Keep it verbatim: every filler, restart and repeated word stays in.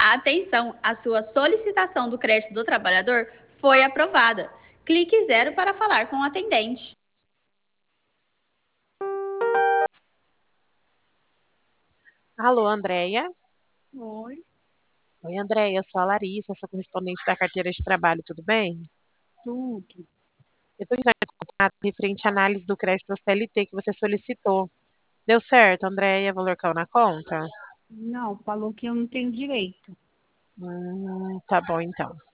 Atenção, a sua solicitação do crédito do trabalhador foi aprovada. Clique zero para falar com o atendente. Alô, Andréia? Oi, Oi, Andréia, eu sou a Larissa, sou correspondente da carteira de trabalho, tudo bem? tudo. Eu estou entrando em contato referente à análise do crédito da C L T que você solicitou. Deu certo, Andréia? Valor caiu na conta? Não, falou que eu não tenho direito. Hum, tá bom, então.